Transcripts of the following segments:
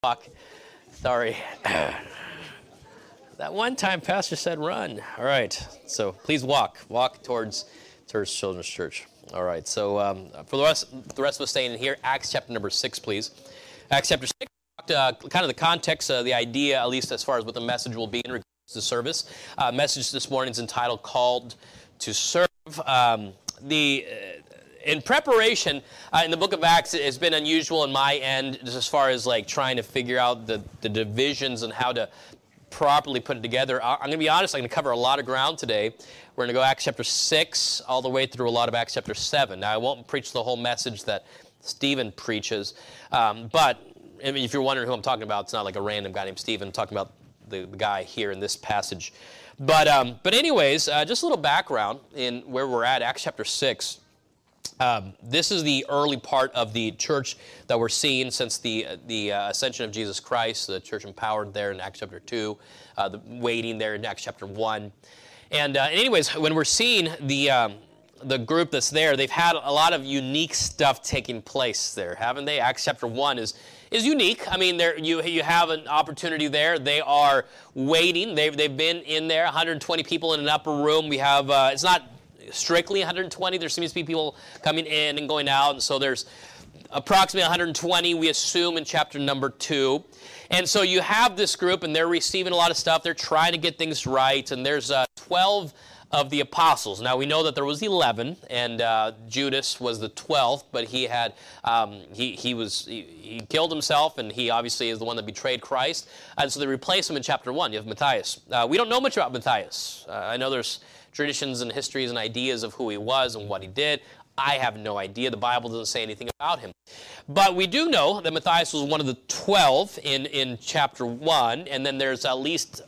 Walk. Sorry. That one time Pastor said run. All right. So please walk. Walk towards Children's Church. All right. So for the rest of us staying in here, Acts chapter number 6, please. Acts chapter 6, kind of the context, the idea, at least as far as what the message will be in regards to the service. Message this morning is entitled Called to Serve. In preparation, in the book of Acts, it's been unusual on my end, just as far as like trying to figure out the divisions and how to properly put it together. I'm going to be honest, I'm going to cover a lot of ground today. We're going to go Acts chapter 6 all the way through a lot of Acts chapter 7. Now, I won't preach the whole message that Stephen preaches, but I mean, if you're wondering who I'm talking about, it's not like a random guy named Stephen. I'm talking about the guy here in this passage. But anyways, just a little background in where we're at, Acts chapter 6. This is the early part of the church that we're seeing since the ascension of Jesus Christ, the church empowered there in Acts chapter 2, the waiting there in Acts chapter 1. And anyways, when we're seeing the group that's there, they've had a lot of unique stuff taking place there, haven't they? Acts chapter 1 is unique. I mean, there you have an opportunity there. They are waiting. They've been in there, 120 people in an upper room. We have, it's not strictly 120. There seems to be people coming in and going out, and so there's approximately 120, we assume, in chapter number 2. And so you have this group, and they're receiving a lot of stuff. They're trying to get things right, and there's 12 of the apostles. Now, we know that there was 11, and Judas was the 12th, but he had he killed himself, and he obviously is the one that betrayed Christ. And so they replace him in chapter 1. You have Matthias. We don't know much about Matthias. I know there's traditions and histories and ideas of who he was and what he did. I have no idea. The Bible doesn't say anything about him. But we do know that Matthias was one of the 12 in chapter 1, and then there's at least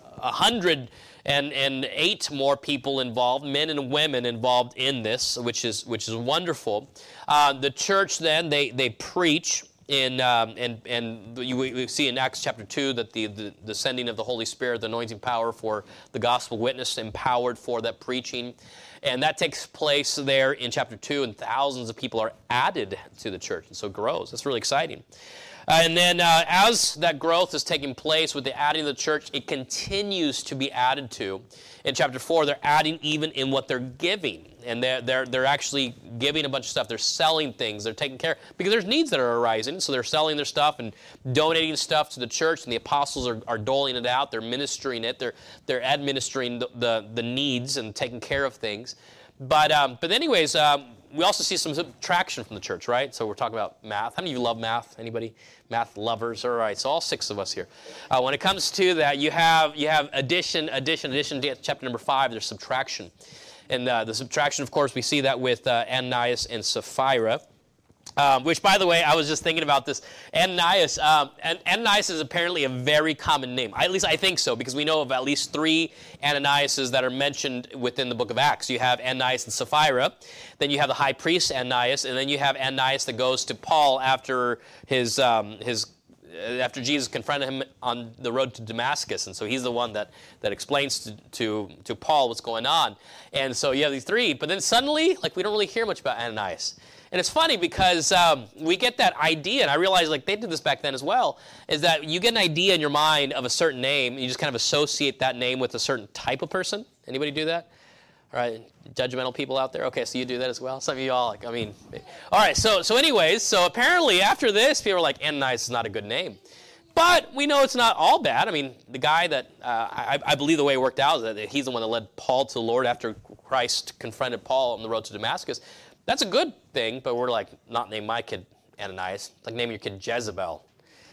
108 more people involved, men and women involved in this, which is wonderful. The church then, they preach. We see in Acts chapter 2 that the sending of the Holy Spirit, the anointing power for the gospel witness, empowered for that preaching. And that takes place there in chapter 2, and thousands of people are added to the church, and so it grows. That's really exciting. And then as that growth is taking place with the adding of the church, it continues to be added to. In chapter 4, they're adding even in what they're giving. And they're actually giving a bunch of stuff. They're selling things. They're taking care, because there's needs that are arising. So they're selling their stuff and donating stuff to the church, and the apostles are doling it out. They're ministering it. They're administering the needs and taking care of things. But anyways, we also see some subtraction from the church, right? So we're talking about math. How many of you love math? Anybody? Math lovers? All right, so all 6 of us here. When it comes to that, you have addition to chapter number 5, there's subtraction. And the subtraction, of course, we see that with Ananias and Sapphira, which, by the way, I was just thinking about this. Ananias is apparently a very common name. At least I think so, because we know of at least 3 Ananiases that are mentioned within the book of Acts. You have Ananias and Sapphira, then you have the high priest Ananias, and then you have Ananias that goes to Paul after after Jesus confronted him on the road to Damascus. And so he's the one that explains to Paul what's going on. And so you have these 3, but then suddenly, like, we don't really hear much about Ananias. And it's funny because we get that idea, and I realize like they did this back then as well, is that you get an idea in your mind of a certain name, and you just kind of associate that name with a certain type of person. Anybody do that? All right, judgmental people out there? Okay, so you do that as well? Some of you all, like, I mean, all right, so anyways, so apparently after this, people are like, Ananias is not a good name. But we know it's not all bad. I mean, the guy that, I believe the way it worked out is that he's the one that led Paul to the Lord after Christ confronted Paul on the road to Damascus. That's a good thing, but we're like, not name my kid Ananias. Like naming your kid Jezebel.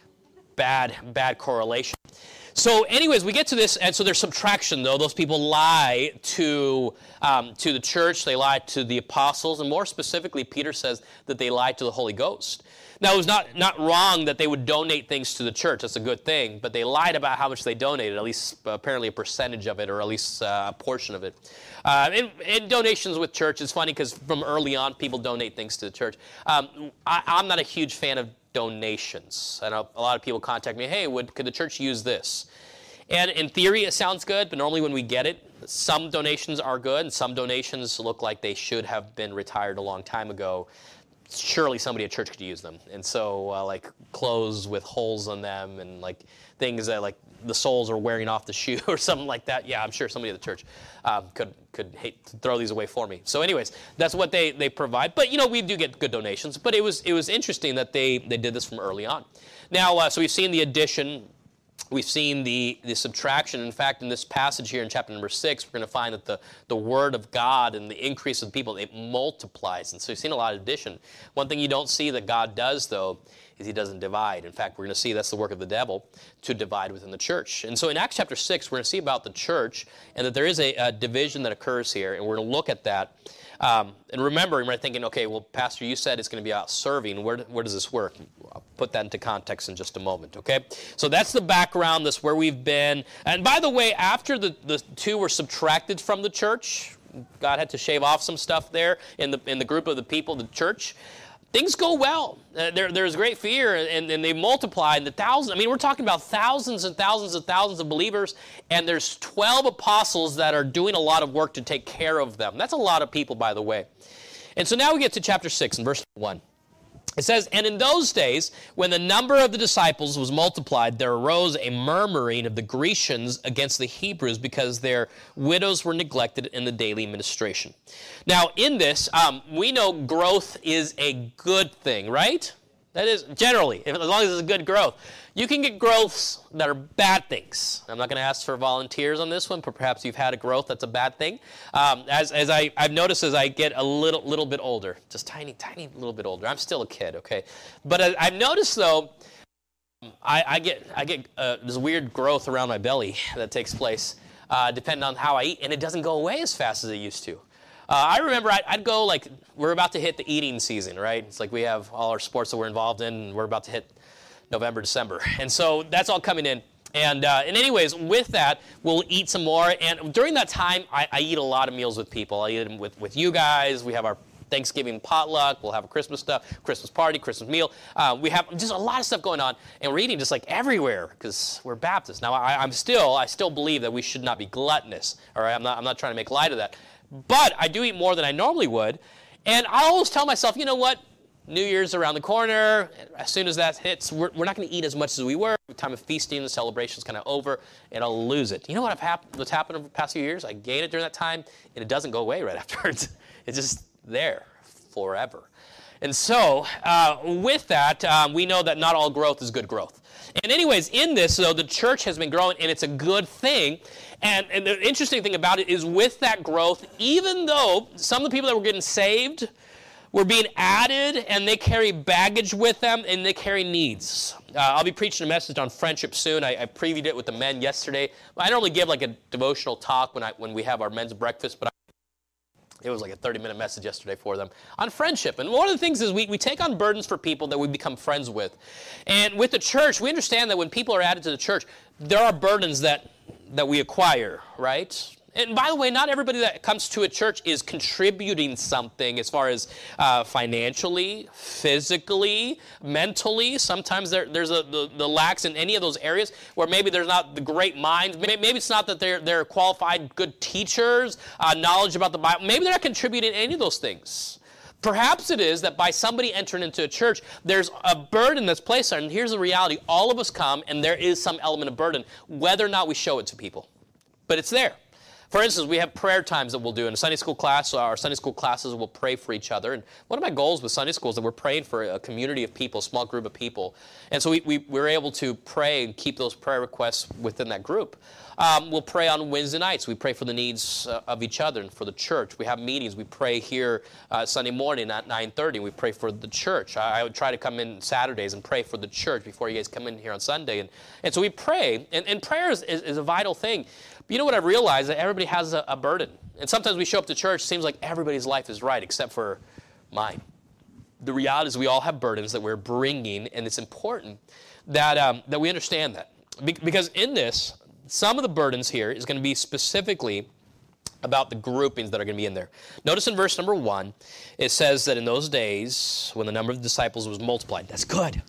Bad correlation. So anyways, we get to this, and so there's subtraction, though. Those people lie to the church. They lie to the apostles, and more specifically, Peter says that they lied to the Holy Ghost. Now, it was not wrong that they would donate things to the church. That's a good thing. But they lied about how much they donated, at least apparently a percentage of it, or at least a portion of it. In donations with church, it's funny because from early on, people donate things to the church. I'm not a huge fan of donations. I know a lot of people contact me, hey, could the church use this? And in theory, it sounds good, but normally when we get it, some donations are good, and some donations look like they should have been retired a long time ago. surely somebody at church could use them. And so like clothes with holes on them and like things that like the soles are wearing off the shoe or something like that. Yeah, I'm sure somebody at the church could hate to throw these away for me. So anyways, that's what they provide. But, we do get good donations. But it was interesting that they did this from early on. Now, so we've seen the addition. We've seen the subtraction. In fact, in this passage here in chapter number 6, we're going to find that the Word of God and the increase of the people, it multiplies. And so we've seen a lot of addition. One thing you don't see that God does, though, is he doesn't divide. In fact, we're going to see that's the work of the devil, to divide within the church. And so in Acts chapter 6, we're going to see about the church and that there is a division that occurs here, and we're going to look at that. And remembering, we're thinking, okay, well, Pastor, you said it's going to be about serving. Where does this work? I'll put that into context in just a moment, okay? So that's the background. That's where we've been. And by the way, after the two were subtracted from the church, God had to shave off some stuff there in the group of the people, the church. Things go well. There's great fear, and they multiply in the thousands. I mean, we're talking about thousands and thousands and thousands of believers, and there's 12 apostles that are doing a lot of work to take care of them. That's a lot of people, by the way. And so now we get to chapter 6 and verse 1. It says, "And in those days, when the number of the disciples was multiplied, there arose a murmuring of the Grecians against the Hebrews because their widows were neglected in the daily ministration." Now, in this, we know growth is a good thing, right? That is, generally, as long as it's a good growth. You can get growths that are bad things. I'm not going to ask for volunteers on this one, but perhaps you've had a growth that's a bad thing. As I've noticed as I get a little bit older, just tiny little bit older. I'm still a kid, okay? But I've noticed, though, I get this weird growth around my belly that takes place depending on how I eat, and it doesn't go away as fast as it used to. I remember I'd go, like, we're about to hit the eating season, right? It's like we have all our sports that we're involved in, and we're about to hit November, December. And so that's all coming in. And anyways, with that, we'll eat some more. And during that time, I eat a lot of meals with people. I eat them with you guys. We have our Thanksgiving potluck. We'll have a Christmas stuff, Christmas party, Christmas meal. We have just a lot of stuff going on. And we're eating just like everywhere because we're Baptists. Now, I still believe that we should not be gluttonous. All right, I'm not trying to make light of that. But I do eat more than I normally would. And I always tell myself, you know what? New Year's around the corner. As soon as that hits, we're not going to eat as much as we were. The time of feasting, the celebration's kind of over, and I'll lose it. You know what's happened over the past few years? I gain it during that time, and it doesn't go away right afterwards. It's just there forever. And so with that, we know that not all growth is good growth. And anyways, in this, though, the church has been growing, and it's a good thing. And the interesting thing about it is with that growth, even though some of the people that were getting saved were being added, and they carry baggage with them, and they carry needs. I'll be preaching a message on friendship soon. I previewed it with the men yesterday. I normally give like a devotional talk when we have our men's breakfast, but it was like a 30-minute message yesterday for them on friendship. And one of the things is we take on burdens for people that we become friends with. And with the church, we understand that when people are added to the church, there are burdens that we acquire, right? And by the way, not everybody that comes to a church is contributing something as far as financially, physically, mentally. Sometimes there's the lacks in any of those areas where maybe there's not the great minds. Maybe it's not that they're qualified good teachers, knowledge about the Bible. Maybe they're not contributing any of those things. Perhaps it is that by somebody entering into a church, there's a burden that's placed there. And here's the reality. All of us come, and there is some element of burden, whether or not we show it to people. But it's there. For instance, we have prayer times that we'll do in a Sunday school class. Our Sunday school classes will pray for each other. And one of my goals with Sunday school is that we're praying for a community of people, a small group of people. And so we're able to pray and keep those prayer requests within that group. We'll pray on Wednesday nights. We pray for the needs of each other and for the church. We have meetings. We pray here Sunday morning at 9:30. We pray for the church. I would try to come in Saturdays and pray for the church before you guys come in here on Sunday. And so we pray. And prayer is a vital thing. But you know what I've realized? That everybody has a burden. And sometimes we show up to church, it seems like everybody's life is right except for mine. The reality is we all have burdens that we're bringing, and it's important that we understand that. Because in this, some of the burdens here is going to be specifically about the groupings that are going to be in there. Notice in verse number 1, it says that in those days, when the number of disciples was multiplied. That's good.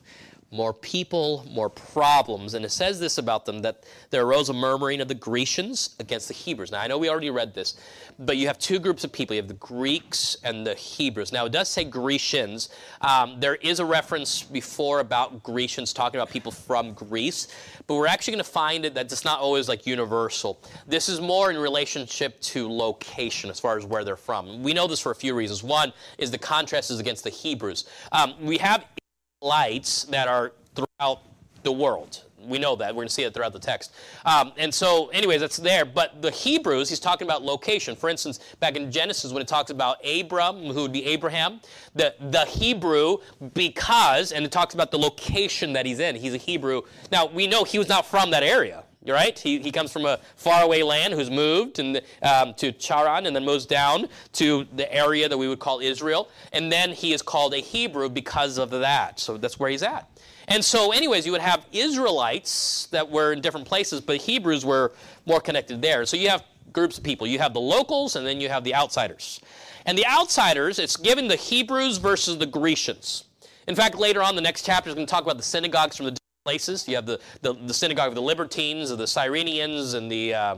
more people, more problems. And it says this about them, that there arose a murmuring of the Grecians against the Hebrews. Now, I know we already read this, but you have two groups of people. You have the Greeks and the Hebrews. Now, it does say Grecians. There is a reference before about Grecians, talking about people from Greece, but we're actually going to find it that it's not always like universal. This is more in relationship to location as far as where they're from. We know this for a few reasons. One is the contrast is against the Hebrews. We have Israelites that are throughout the world. We know that. We're going to see it throughout the text. And so, anyways, that's there. But the Hebrews, he's talking about location. For instance, back in Genesis, when it talks about Abram, who would be Abraham, the Hebrew, because, and it talks about the location that he's in. He's a Hebrew. Now, we know he was not from that area. Right? He comes from a faraway land who's moved to Charan and then moves down to the area that we would call Israel. And then he is called a Hebrew because of that. So that's where he's at. And so anyways, you would have Israelites that were in different places, but Hebrews were more connected there. So you have groups of people. You have the locals and then you have the outsiders. And the outsiders, it's given the Hebrews versus the Grecians. In fact, later on, the next chapter is going to talk about the synagogues from the places. You have the synagogue of the Libertines, of the Cyrenians, and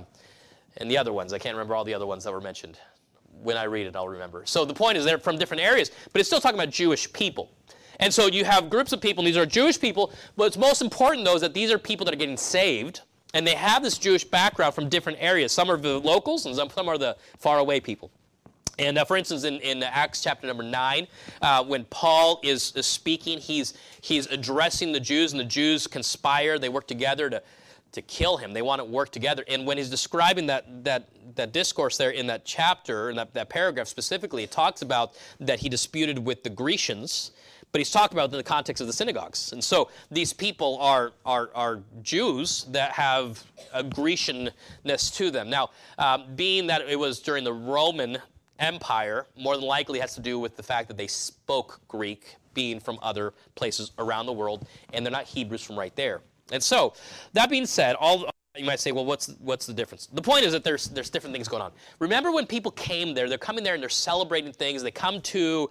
the other ones. I can't remember all the other ones that were mentioned. When I read it, I'll remember. So the point is they're from different areas, but it's still talking about Jewish people. And so you have groups of people, and these are Jewish people, but what's most important, though, is that these are people that are getting saved, and they have this Jewish background from different areas. Some are the locals, and some are the faraway people. And for instance, in Acts chapter number 9, when Paul is speaking, he's addressing the Jews, and the Jews conspire. They work together to kill him. They want to work together. And when he's describing that discourse there in that chapter, in that paragraph specifically, it talks about that he disputed with the Grecians, but he's talking about in the context of the synagogues. And so these people are Jews that have a Grecianness to them. Now, being that it was during the Roman Empire, more than likely has to do with the fact that they spoke Greek, being from other places around the world, and they're not Hebrews from right there. And so, that being said, you might say, well, what's the difference? The point is that there's different things going on. Remember when people came there, they're coming there and they're celebrating things. They come to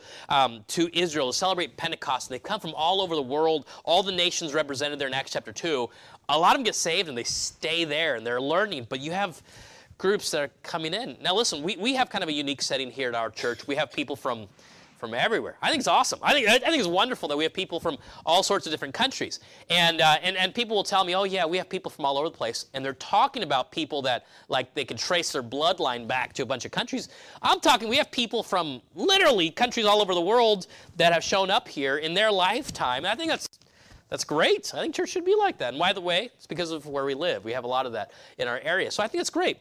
Israel to celebrate Pentecost. And they come from all over the world, all the nations represented there in Acts chapter 2. A lot of them get saved and they stay there and they're learning, but you have groups that are coming in. Now listen, we have kind of a unique setting here at our church. We have people from everywhere. I think it's awesome. I think it's wonderful that we have people from all sorts of different countries. And people will tell me, oh yeah, we have people from all over the place. And they're talking about people that like they can trace their bloodline back to a bunch of countries. I'm talking, we have people from literally countries all over the world that have shown up here in their lifetime. And I think that's great. I think church should be like that. And by the way, it's because of where we live. We have a lot of that in our area. So I think it's great.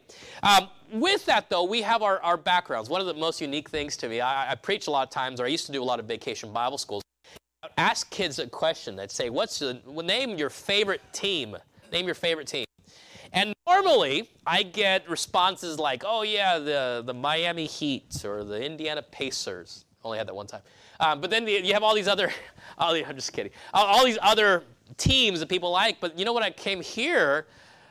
With that, though, we have our backgrounds. One of the most unique things to me, I preach a lot of times, or I used to do a lot of vacation Bible schools. I'd ask kids a question. I'd say, name your favorite team. Name your favorite team. And normally, I get responses like, oh, yeah, the Miami Heat or the Indiana Pacers. Only had that one time. But then you have all these other, I'm just kidding, all these other teams that people like. But you know what, I came here,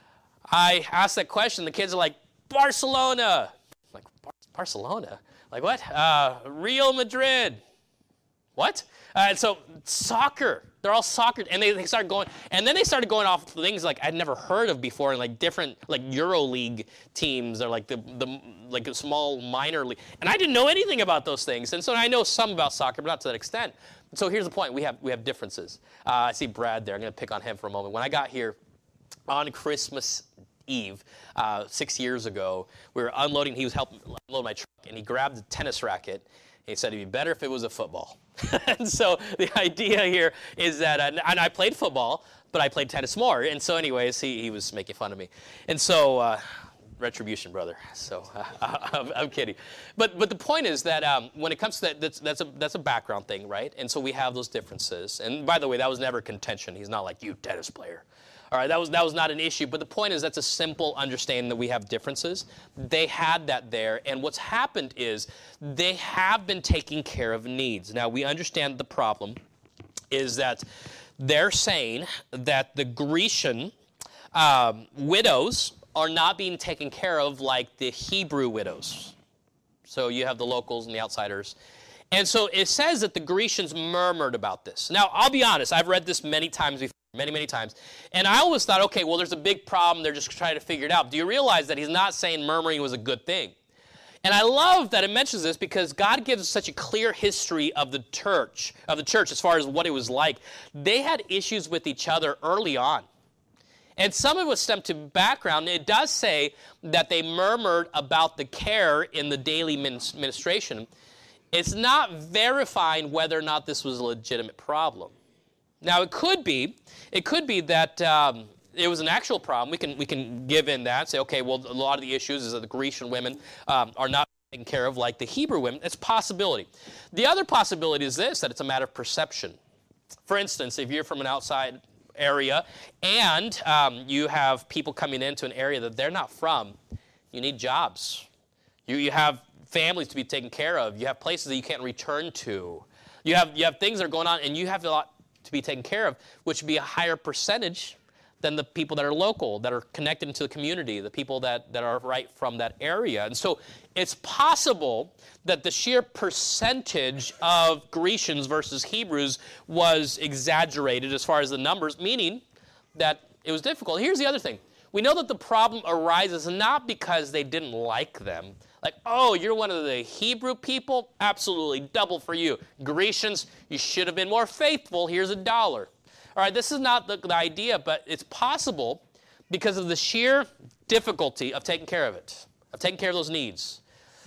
I asked that question, the kids are like, Barcelona. I'm like, Barcelona? Like what? Real Madrid. What? And so soccer. They're all soccer, and they started going, and then they started going off things like I'd never heard of before, and like different like EuroLeague teams or like the like a small minor league, and I didn't know anything about those things, and so I know some about soccer, but not to that extent. So here's the point: we have differences. I see Brad there. I'm going to pick on him for a moment. When I got here on Christmas Eve 6 years ago, we were unloading. He was helping unload my truck, and he grabbed a tennis racket. He said it'd be better if it was a football. And so the idea here is that, and I played football, but I played tennis more. And so anyways, he was making fun of me. And so, retribution, brother. So I'm kidding. But the point is that when it comes to that, that's a background thing, right? And so we have those differences. And by the way, that was never contention. He's not like, you tennis player. All right, that was not an issue, but the point is that's a simple understanding that we have differences. They had that there, and what's happened is they have been taking care of needs. Now, we understand the problem is that they're saying that the Grecian widows are not being taken care of like the Hebrew widows. So you have the locals and the outsiders. And so it says that the Grecians murmured about this. Now, I'll be honest, I've read this many times before, many times, and I always thought, okay, well, there's a big problem, they're just trying to figure it out. Do you realize that he's not saying murmuring was a good thing? And I love that it mentions this because God gives us such a clear history of the church as far as what it was like. They had issues with each other early on. And some of it was stemmed to background. It does say that they murmured about the care in the daily ministration. It's not verifying whether or not this was a legitimate problem. Now, it could be that it was an actual problem. We can give in that, say, okay, well, a lot of the issues is that the Grecian women are not taken care of like the Hebrew women. It's a possibility. The other possibility is this, that it's a matter of perception. For instance, if you're from an outside area and you have people coming into an area that they're not from, you need jobs. You have families to be taken care of. You have places that you can't return to. You have things that are going on, and you have a lot to be taken care of, which would be a higher percentage than the people that are local, that are connected into the community, the people that are right from that area. And so it's possible that the sheer percentage of Grecians versus Hebrews was exaggerated as far as the numbers, meaning that it was difficult. Here's the other thing. We know that the problem arises not because they didn't like them. Like, oh, you're one of the Hebrew people? Absolutely, double for you. Grecians, you should have been more faithful. Here's $1. All right, this is not the idea, but it's possible because of the sheer difficulty of taking care of it, of taking care of those needs,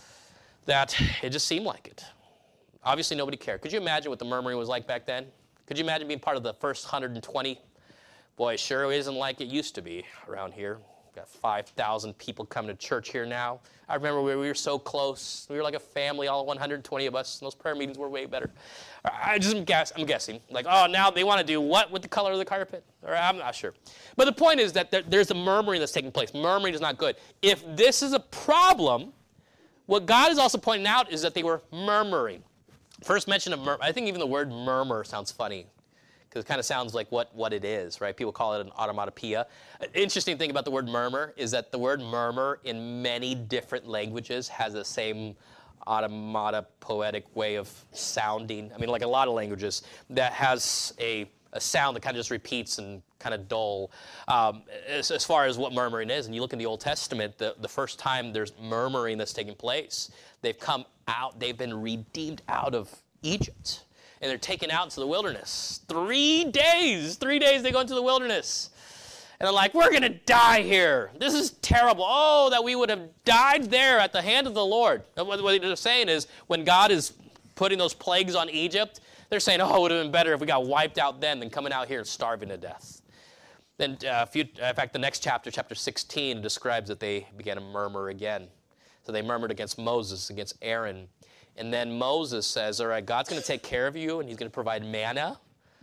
that it just seemed like it. Obviously, nobody cared. Could you imagine what the murmuring was like back then? Could you imagine being part of the first 120? Boy, it sure isn't like it used to be around here. We've got 5,000 people coming to church here now. I remember we were so close. We were like a family, all 120 of us, and those prayer meetings were way better. I'm guessing. Like, oh, now they want to do what with the color of the carpet? Or I'm not sure. But the point is that there's a murmuring that's taking place. Murmuring is not good. If this is a problem, what God is also pointing out is that they were murmuring. First mention of murmur, I think even the word murmur sounds funny, because it kind of sounds like what it is, right? People call it an automatopoeia. An interesting thing about the word murmur is that the word murmur in many different languages has the same automatopoetic way of sounding. I mean, like a lot of languages, that has a sound that kind of just repeats and kind of dull as far as what murmuring is. And you look in the Old Testament, the first time there's murmuring that's taking place, they've come out, they've been redeemed out of Egypt. And they're taken out into the wilderness. 3 days they go into the wilderness. And they're like, we're going to die here. This is terrible. Oh, that we would have died there at the hand of the Lord. And what they're saying is, when God is putting those plagues on Egypt, they're saying, oh, it would have been better if we got wiped out then than coming out here and starving to death. Then, in fact, the next chapter, chapter 16, describes that they began to murmur again. So they murmured against Moses, against Aaron. And then Moses says, all right, God's going to take care of you, and he's going to provide manna.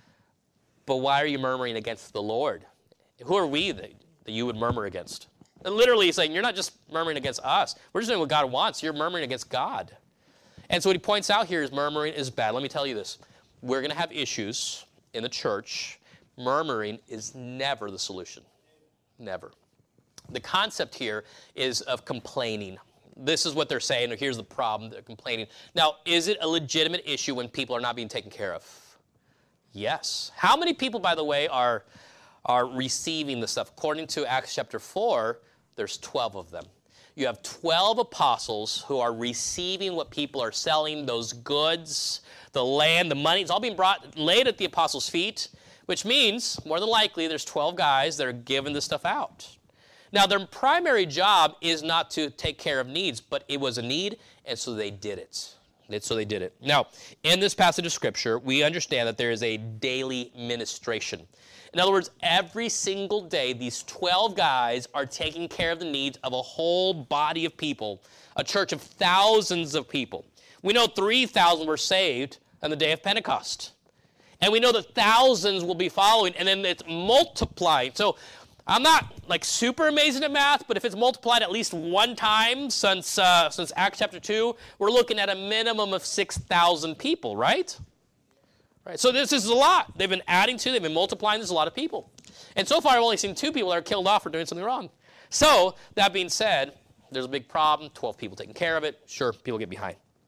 But why are you murmuring against the Lord? Who are we that you would murmur against? And literally he's saying, you're not just murmuring against us. We're just doing what God wants. You're murmuring against God. And so what he points out here is murmuring is bad. Let me tell you this. We're going to have issues in the church. Murmuring is never the solution. Never. The concept here is of complaining. This is what they're saying, or here's the problem, they're complaining. Now, is it a legitimate issue when people are not being taken care of? Yes. How many people, by the way, are receiving the stuff? According to Acts chapter 4, there's 12 of them. You have 12 apostles who are receiving what people are selling, those goods, the land, the money. It's all being laid at the apostles' feet, which means, more than likely, there's 12 guys that are giving this stuff out. Now, their primary job is not to take care of needs, but it was a need, and so they did it. Now, in this passage of Scripture, we understand that there is a daily ministration. In other words, every single day, these 12 guys are taking care of the needs of a whole body of people, a church of thousands of people. We know 3,000 were saved on the day of Pentecost. And we know that thousands will be following, and then it's multiplying. So I'm not like super amazing at math, but if it's multiplied at least one time since Acts chapter 2, we're looking at a minimum of 6,000 people, right? Right. So this is a lot. They've been adding to, they've been multiplying. There's a lot of people. And so far, I've only seen 2 people that are killed off for doing something wrong. So that being said, there's a big problem, 12 people taking care of it. Sure, people get behind.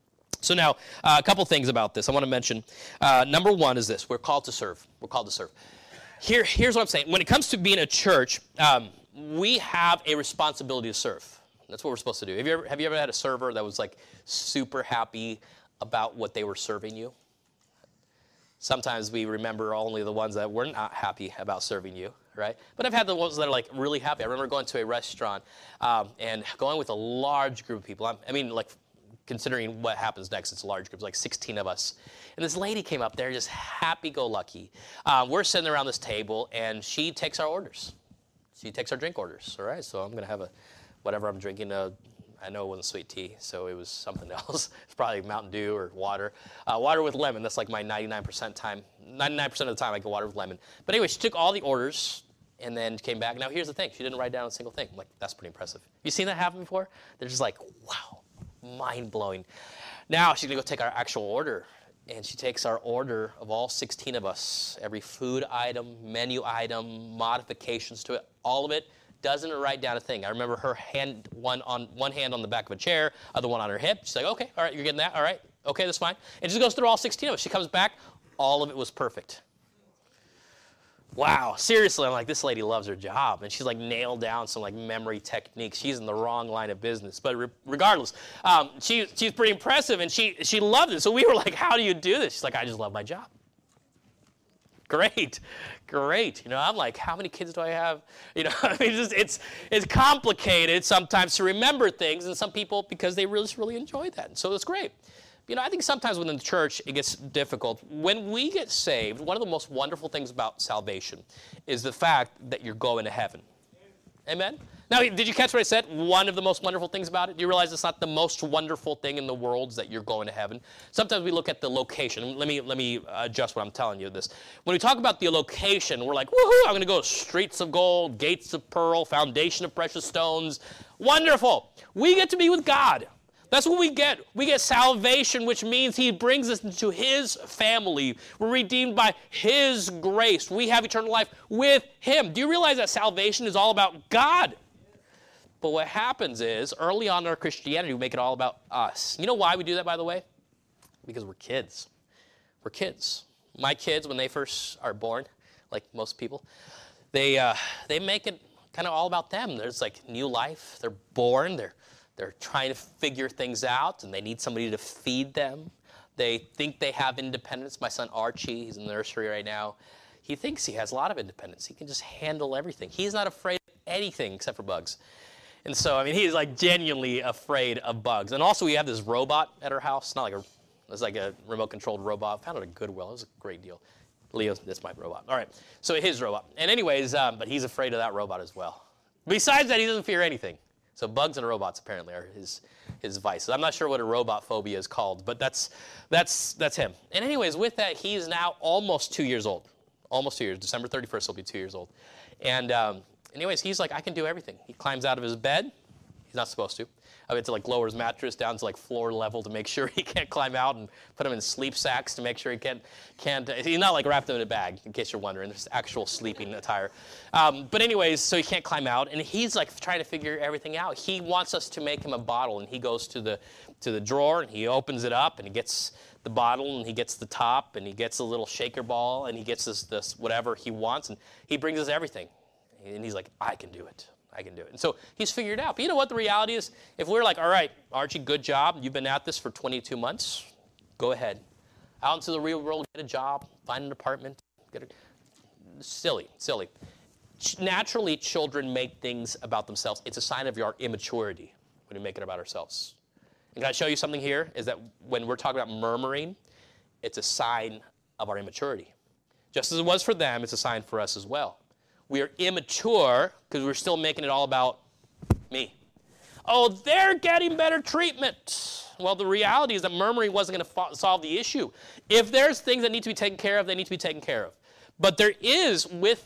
So now, a couple things about this I want to mention. Number one is this. We're called to serve. We're called to serve. Here's what I'm saying. When it comes to being a church, we have a responsibility to serve. That's what we're supposed to do. Have you ever had a server that was like super happy about what they were serving you? Sometimes we remember only the ones that were not happy about serving you, right? But I've had the ones that are like really happy. I remember going to a restaurant and going with a large group of people. I mean, like, considering what happens next, it's a large group, like 16 of us. And this lady came up there, just happy-go-lucky. We're sitting around this table, and she takes our orders. She takes our drink orders, all right? So I'm going to have whatever I'm drinking. I know it wasn't sweet tea, so it was something else. It's probably Mountain Dew or water. Water with lemon, that's like my 99% time. 99% of the time I get water with lemon. But anyway, she took all the orders and then came back. Now here's the thing. She didn't write down a single thing. I'm like, that's pretty impressive. You seen that happen before? They're just like, wow. Mind-blowing. Now she's going to go take our actual order, and she takes our order of all 16 of us, every food item, menu item, modifications to it, all of it, doesn't write down a thing. I remember her hand, one hand on the back of a chair, other one on her hip. She's like, okay, all right, you're getting that, all right, okay, that's fine. And she goes through all 16 of us. She comes back, all of it was perfect. Wow, seriously, I'm like, this lady loves her job, and she's like nailed down some like memory techniques. She's in the wrong line of business, but regardless, she's pretty impressive, and she loved it. So we were like, how do you do this? She's like, I just love my job. Great. You know, I'm like, how many kids do I have? You know, I mean, it's complicated sometimes to remember things, and some people, because they really enjoy that, and so it's great. You know, I think sometimes within the church it gets difficult. When we get saved, one of the most wonderful things about salvation is the fact that you're going to heaven. Amen? Now, did you catch what I said? One of the most wonderful things about it? Do you realize it's not the most wonderful thing in the world is that you're going to heaven? Sometimes we look at the location. Let me adjust what I'm telling you this. When we talk about the location, we're like, woohoo, I'm going to go streets of gold, gates of pearl, foundation of precious stones. Wonderful. We get to be with God. That's what we get. We get salvation, which means he brings us into his family. We're redeemed by his grace. We have eternal life with him. Do you realize that salvation is all about God? But what happens is, early on in our Christianity, we make it all about us. You know why we do that, by the way? Because we're kids. We're kids. My kids, when they first are born, like most people, they make it kind of all about them. There's like new life. They're born. They're trying to figure things out, and they need somebody to feed them. They think they have independence. My son Archie, he's in the nursery right now. He thinks he has a lot of independence. He can just handle everything. He's not afraid of anything except for bugs. And so, I mean, he's like genuinely afraid of bugs. And also, we have this robot at our house. It's like a remote-controlled robot. I found it at Goodwill. It was a great deal. Leo, that's my robot. All right, so his robot. And anyways, but he's afraid of that robot as well. Besides that, he doesn't fear anything. So bugs and robots apparently are his vices. I'm not sure what a robot phobia is called, but that's him. And anyways, with that, he's now almost 2 years old. Almost 2 years. December 31st, he'll be 2 years old. And anyways, he's like, I can do everything. He climbs out of his bed. He's not supposed to. I mean, to like lower his mattress down to like floor level to make sure he can't climb out, and put him in sleep sacks to make sure he can't. He's not like wrapped him in a bag, in case you're wondering. There's actual sleeping attire. But anyways, so he can't climb out, and he's like trying to figure everything out. He wants us to make him a bottle, and he goes to the drawer, and he opens it up, and he gets the bottle, and he gets the top, and he gets a little shaker ball, and he gets this whatever he wants, and he brings us everything. And he's like, I can do it. I can do it. And so he's figured it out. But you know what the reality is? If we're like, all right, Archie, good job. You've been at this for 22 months. Go ahead. Out into the real world, get a job, find an apartment. Silly. Naturally, children make things about themselves. It's a sign of our immaturity when we make it about ourselves. And can I show you something here? Is that when we're talking about murmuring, it's a sign of our immaturity. Just as it was for them, it's a sign for us as well. We are immature because we're still making it all about me. Oh, they're getting better treatment. Well, the reality is that murmuring wasn't going to solve the issue. If there's things that need to be taken care of, they need to be taken care of. But there is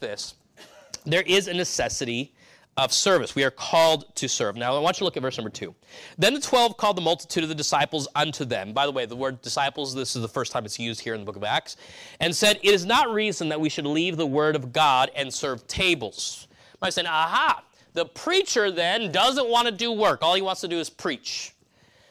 a necessity of service. We are called to serve. Now, I want you to look at verse number 2. Then the 12 called the multitude of the disciples unto them. By the way, the word disciples, this is the first time it's used here in the book of Acts. And said, it is not reason that we should leave the word of God and serve tables. I said, aha, the preacher then doesn't want to do work. All he wants to do is preach.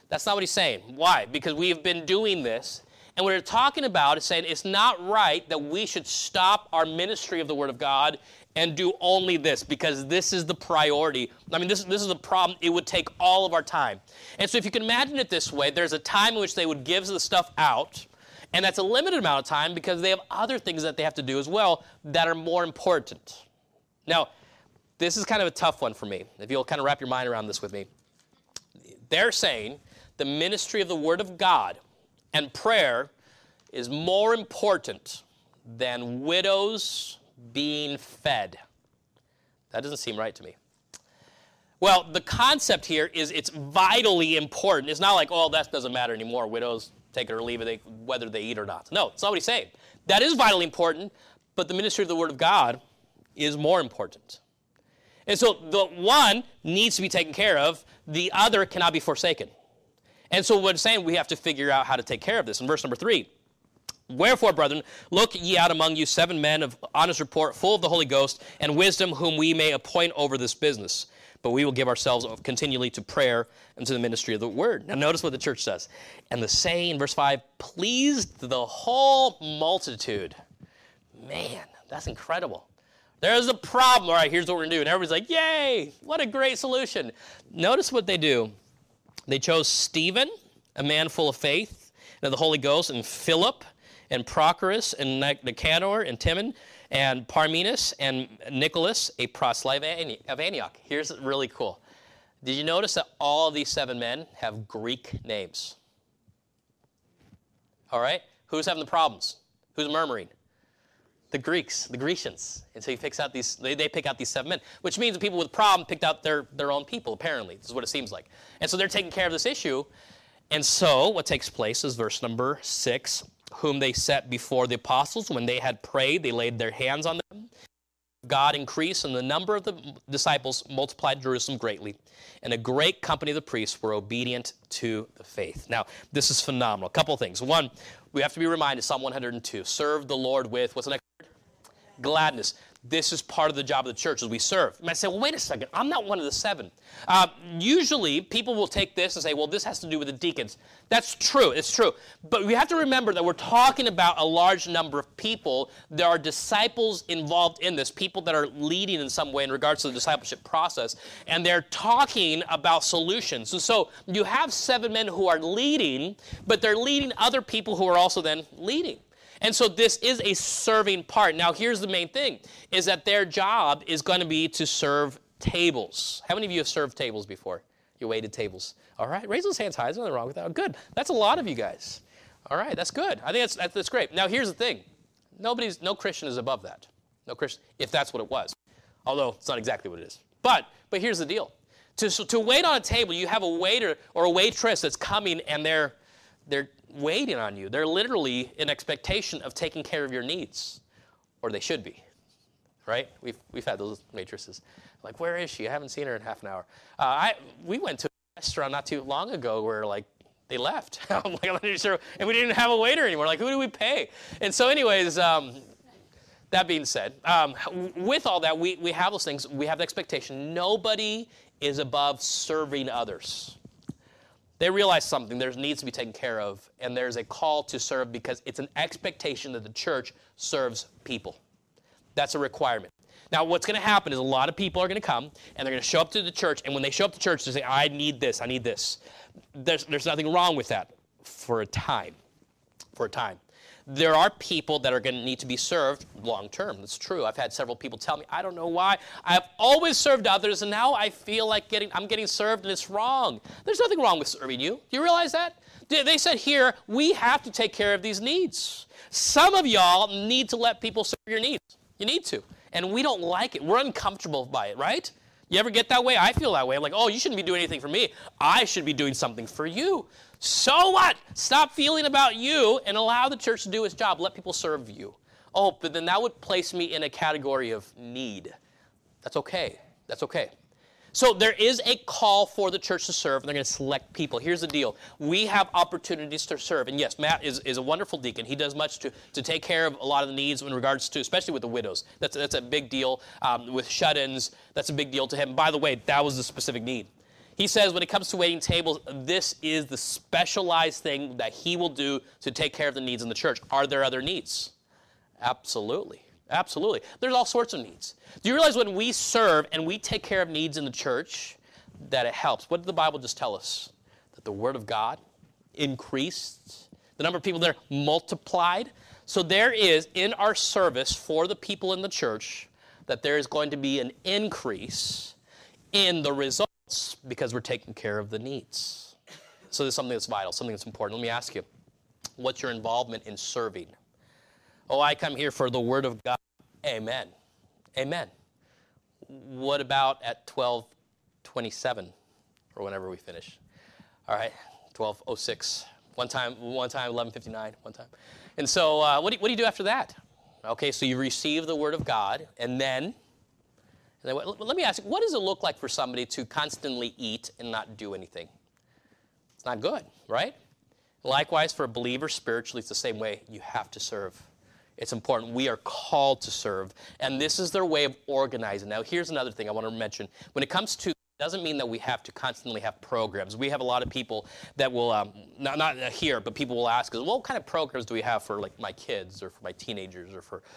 That's not what he's saying. Why? Because we have been doing this, and what we're talking about is saying it's not right that we should stop our ministry of the Word of God and do only this, because this is the priority. I mean, this is a problem. It would take all of our time. And so if you can imagine it this way, there's a time in which they would give the stuff out, and that's a limited amount of time because they have other things that they have to do as well that are more important. Now, this is kind of a tough one for me, if you'll kind of wrap your mind around this with me. They're saying the ministry of the Word of God and prayer is more important than widows being fed. That doesn't seem right to me. Well, the concept here is it's vitally important. It's not like, oh, that doesn't matter anymore. Widows, take it or leave it, whether they eat or not. No, it's not what he's saying. That is vitally important, but the ministry of the Word of God is more important. And so the one needs to be taken care of. The other cannot be forsaken. And so what it's saying, we have to figure out how to take care of this. In verse number 3, wherefore, brethren, look ye out among you 7 men of honest report, full of the Holy Ghost and wisdom, whom we may appoint over this business. But we will give ourselves continually to prayer and to the ministry of the Word. Now notice what the church says. And the saying, verse 5, pleased the whole multitude. Man, that's incredible. There's a problem. All right, here's what we're going to do. And everybody's like, yay, what a great solution. Notice what they do. They chose Stephen, a man full of faith, and of the Holy Ghost, and Philip, and Prochorus, and Nicanor, and Timon, and Parmenas, and Nicholas, a proselyte of Antioch. Here's really cool. Did you notice that all of these 7 men have Greek names? All right? Who's having the problems? Who's murmuring? The Greeks, the Grecians. And so he picks out these, they pick out these 7 men, which means the people with the problem picked out their own people, apparently. This is what it seems like. And so they're taking care of this issue. And so what takes place is verse number 6, whom they set before the apostles. When they had prayed, they laid their hands on them. God increased, and the number of the disciples multiplied Jerusalem greatly. And a great company of the priests were obedient to the faith. Now, this is phenomenal. A couple of things. One, we have to be reminded, Psalm 102, serve the Lord with, what's the next word? Gladness. This is part of the job of the church as we serve. You might say, well, wait a second, I'm not one of the 7. Usually, people will take this and say, well, this has to do with the deacons. That's true, it's true. But we have to remember that we're talking about a large number of people. There are disciples involved in this, people that are leading in some way in regards to the discipleship process, and they're talking about solutions. And so you have 7 men who are leading, but they're leading other people who are also then leading. And so this is a serving part. Now, here's the main thing, is that their job is going to be to serve tables. How many of you have served tables before? You waited tables. All right, raise those hands high. There's nothing wrong with that. Good. That's a lot of you guys. All right, that's good. I think that's great. Now, here's the thing. No Christian is above that. No Christian, if that's what it was. Although, it's not exactly what it is. But here's the deal. To wait on a table, you have a waiter or a waitress that's coming, and they're waiting on you. They're literally in expectation of taking care of your needs, or they should be, right? We've had those waitresses. Like, where is she? I haven't seen her in half an hour. We went to a restaurant not too long ago where, like, they left. I'm like, I'm not sure, and we didn't have a waiter anymore. Like, who do we pay? And so anyways, that being said, with all that, we have those things. We have the expectation. Nobody is above serving others. They realize something. There needs to be taken care of, and there's a call to serve because it's an expectation that the church serves people. That's a requirement. Now, what's going to happen is a lot of people are going to come, and they're going to show up to the church, and when they show up to church, they say, I need this, I need this. There's nothing wrong with that for a time. For a time. There are people that are going to need to be served long term. That's true. I've had several people tell me, I don't know why. I've always served others, and now I feel like I'm getting served, and it's wrong. There's nothing wrong with serving you. Do you realize that? They said here, we have to take care of these needs. Some of y'all need to let people serve your needs. You need to. And we don't like it. We're uncomfortable by it, right? You ever get that way? I feel that way. I'm like, oh, you shouldn't be doing anything for me. I should be doing something for you. So what? Stop feeling about you and allow the church to do its job. Let people serve you. Oh, but then that would place me in a category of need. That's okay. That's okay. So there is a call for the church to serve, and they're going to select people. Here's the deal. We have opportunities to serve. And yes, Matt is a wonderful deacon. He does much to take care of a lot of the needs in regards to, especially with the widows. That's a big deal. With shut-ins, that's a big deal to him. By the way, that was the specific need. He says when it comes to waiting tables, this is the specialized thing that he will do to take care of the needs in the church. Are there other needs? Absolutely. Absolutely. There's all sorts of needs. Do you realize when we serve and we take care of needs in the church, that it helps? What did the Bible just tell us? That the Word of God increased, the number of people there multiplied. So there is, in our service for the people in the church, that there is going to be an increase in the results because we're taking care of the needs. So there's something that's vital, something that's important. Let me ask you, what's your involvement in serving? Oh, I come here for the Word of God. Amen. Amen. What about at 12:27 or whenever we finish? All right, 12:06. One time, 11:59, one time. And so what do you do after that? Okay, so you receive the Word of God, and then let me ask you, what does it look like for somebody to constantly eat and not do anything? It's not good, right? Likewise, for a believer spiritually, it's the same way. You have to serve. It's important. We are called to serve, and this is their way of organizing. Now, here's another thing I want to mention. When it comes to, it doesn't mean that we have to constantly have programs. We have a lot of people that will, not here, but people will ask us, well, what kind of programs do we have for like my kids or for my teenagers or for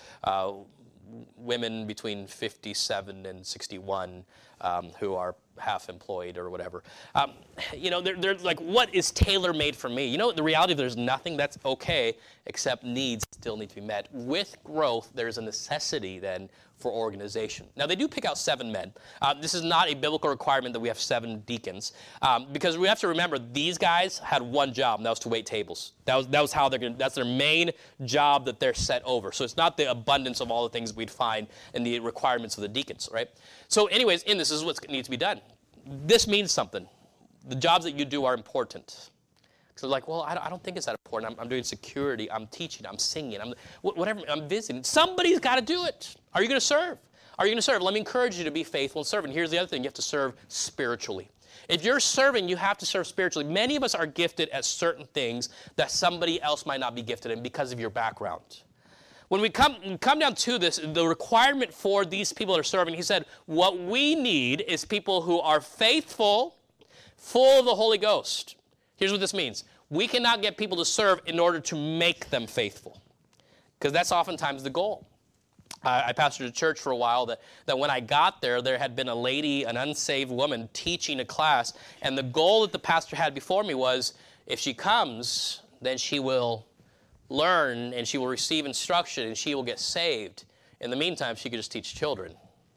women between 57 and 61 who are half employed or whatever. They're like, what is tailor-made for me? You know, the reality, there's nothing that's okay except needs still need to be met. With growth, there's a necessity then for organization. Now, they do pick out 7 men. This is not a biblical requirement that we have 7 deacons, because we have to remember these guys had one job, and that was to wait tables. That was how they're going. That's their main job that they're set over. So it's not the abundance of all the things we'd find in the requirements of the deacons, right? So, anyways, this is what needs to be done. This means something. The jobs that you do are important. So they're like, well, I don't think it's that important. I'm doing security. I'm teaching. I'm singing. Whatever. I'm visiting. Somebody's got to do it. Are you going to serve? Are you going to serve? Let me encourage you to be faithful and serve. And here's the other thing. You have to serve spiritually. If you're serving, you have to serve spiritually. Many of us are gifted at certain things that somebody else might not be gifted in because of your background. When we come down to this, the requirement for these people that are serving, he said, what we need is people who are faithful, full of the Holy Ghost. Here's what this means. We cannot get people to serve in order to make them faithful, because that's oftentimes the goal. I pastored a church for a while that when I got there had been a lady, an unsaved woman, teaching a class, and the goal that the pastor had before me was, if she comes, then she will learn and she will receive instruction and she will get saved. In the meantime, she could just teach children.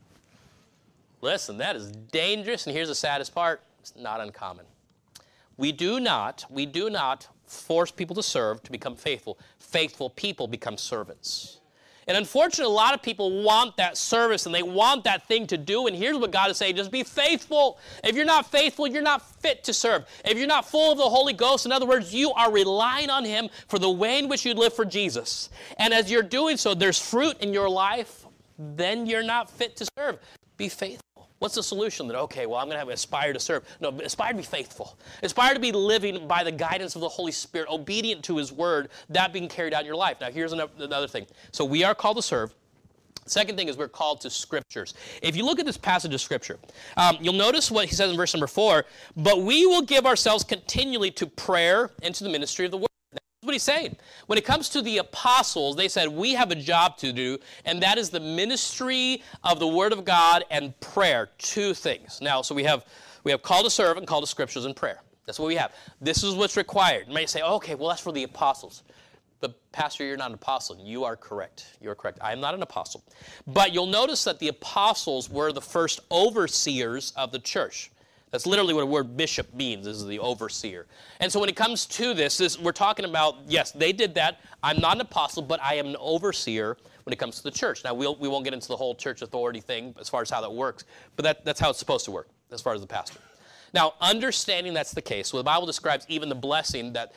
Listen, that is dangerous, and here's the saddest part. It's not uncommon. We do not force people to serve to become faithful. Faithful people become servants. And unfortunately, a lot of people want that service and they want that thing to do. And here's what God is saying, just be faithful. If you're not faithful, you're not fit to serve. If you're not full of the Holy Ghost, in other words, you are relying on Him for the way in which you live for Jesus. And as you're doing so, there's fruit in your life, then you're not fit to serve. Be faithful. What's the solution? That, okay, well, I'm going to aspire to serve. No, aspire to be faithful. Aspire to be living by the guidance of the Holy Spirit, obedient to His Word, that being carried out in your life. Now, here's another thing. So we are called to serve. Second thing is we're called to Scriptures. If you look at this passage of Scripture, you'll notice what he says in verse number 4, but we will give ourselves continually to prayer and to the ministry of the Word. That's what he's saying. When it comes to the apostles, they said, we have a job to do, and that is the ministry of the Word of God and prayer. 2 things. Now, so we have call to serve and call to Scriptures and prayer. That's what we have. This is what's required. You may say, okay, well, that's for the apostles. But, Pastor, you're not an apostle. You are correct. You're correct. I am not an apostle. But you'll notice that the apostles were the first overseers of the church. That's literally what the word bishop means, is the overseer. And so when it comes to this, we're talking about, yes, they did that. I'm not an apostle, but I am an overseer when it comes to the church. Now, we won't get into the whole church authority thing as far as how that works, but that's how it's supposed to work as far as the pastor. Now, understanding that's the case, well, the Bible describes even the blessing that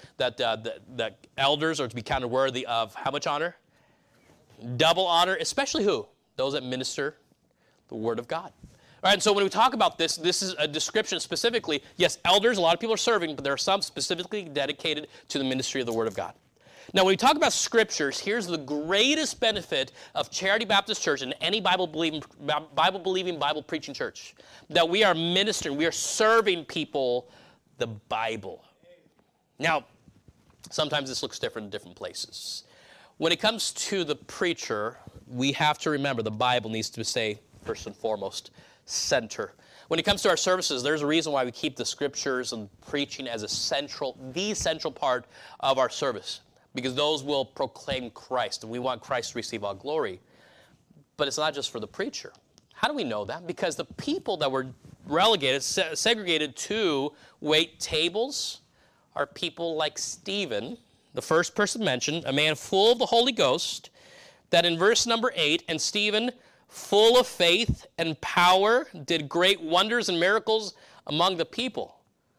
elders are to be counted worthy of how much honor? Double honor, especially who? Those that minister the Word of God. All right, and so when we talk about this is a description specifically. Yes, elders, a lot of people are serving, but there are some specifically dedicated to the ministry of the Word of God. Now, when we talk about scriptures, here's the greatest benefit of Charity Baptist Church and any Bible-believing, Bible-preaching church, that we are ministering, we are serving people the Bible. Now, sometimes this looks different in different places. When it comes to the preacher, we have to remember the Bible needs to stay, first and foremost, center. When it comes to our services, there's a reason why we keep the scriptures and preaching as the central part of our service, because those will proclaim Christ, and we want Christ to receive all glory. But it's not just for the preacher. How do we know that? Because the people that were relegated, segregated to wait tables are people like Stephen, the first person mentioned, a man full of the Holy Ghost, that in verse number 8, and Stephen, full of faith and power, did great wonders and miracles among the people.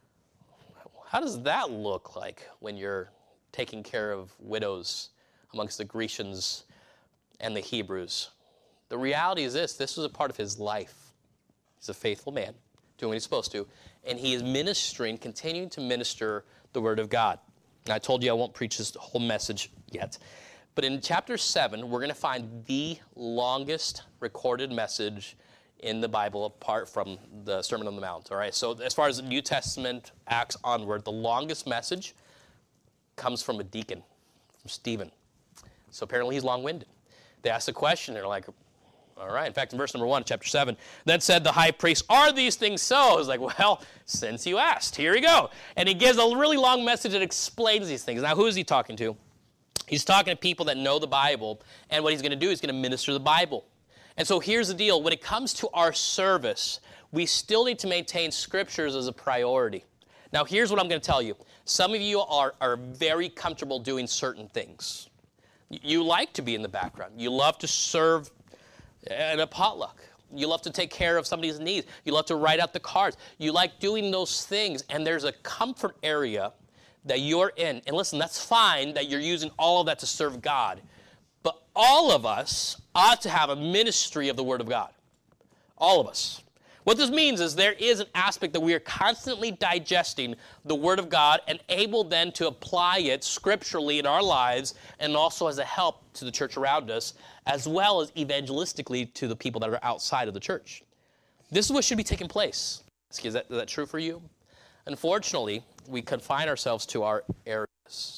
How does that look like when you're taking care of widows amongst the Grecians and the Hebrews? The reality is this was a part of his life. He's a faithful man, doing what he's supposed to, and he is ministering, continuing to minister the Word of God. And I told you I won't preach this whole message yet. But in chapter 7, we're going to find the longest recorded message in the Bible apart from the Sermon on the Mount. All right. So as far as the New Testament, Acts onward, the longest message comes from a deacon, from Stephen. So apparently he's long-winded. They asked a question, they're like, all right. In fact, in verse number 1 of chapter 7, then said the high priest, are these things so? I was like, well, since you asked, here we go. And he gives a really long message that explains these things. Now, who is he talking to? He's talking to people that know the Bible, and what he's going to do is going to minister the Bible. And so here's the deal. When it comes to our service, we still need to maintain scriptures as a priority. Now, here's what I'm going to tell you. Some of you are very comfortable doing certain things. You like to be in the background. You love to serve at a potluck. You love to take care of somebody's needs. You love to write out the cards. You like doing those things, and there's a comfort area that you're in. And listen, that's fine that you're using all of that to serve God. But all of us ought to have a ministry of the Word of God. All of us. What this means is there is an aspect that we are constantly digesting the Word of God and able then to apply it scripturally in our lives and also as a help to the church around us, as well as evangelistically to the people that are outside of the church. This is what should be taking place. Is that true for you? Unfortunately, we confine ourselves to our areas.